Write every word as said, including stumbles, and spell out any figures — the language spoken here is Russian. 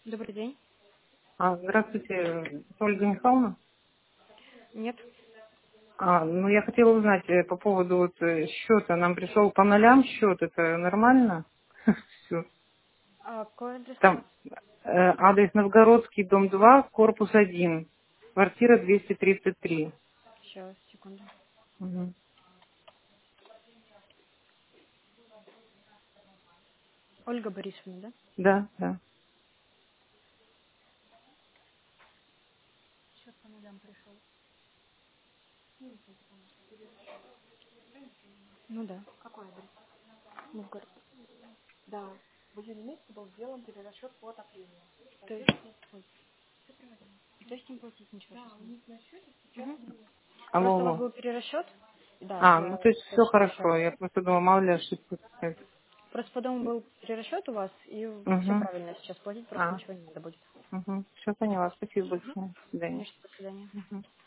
Добрый день. А, здравствуйте, Ольга Михайловна. Нет. А, ну я хотела узнать э, по поводу вот э, счета. Нам пришел по нолям счет, это нормально? Все. А какой адрес у вас? Там э, адрес Новгородский, дом два, корпус один, квартира двести тридцать три. Сейчас, секунду. Мгм. Ольга Борисовна, да? Да, да. Счет по нулям пришел. Ну да. Какой адрес? Новгород. Да. В июне месяце был сделан перерасчет по отоплению. То есть, ой, то есть им платить ничего сейчас не надо. Мгм. Алло, Просто у вас алло. был перерасчет. Да, А, ну я то есть все точно еще хорошо. раз. Я просто думала, мало ли ошибка какая-то. Просто по дому был перерасчет у вас, и все Угу. правильно сейчас платить, просто А, ничего не надо будет. угу. Все поняла. Спасибо большое. До свидания. Конечно, до свидания. Мгм.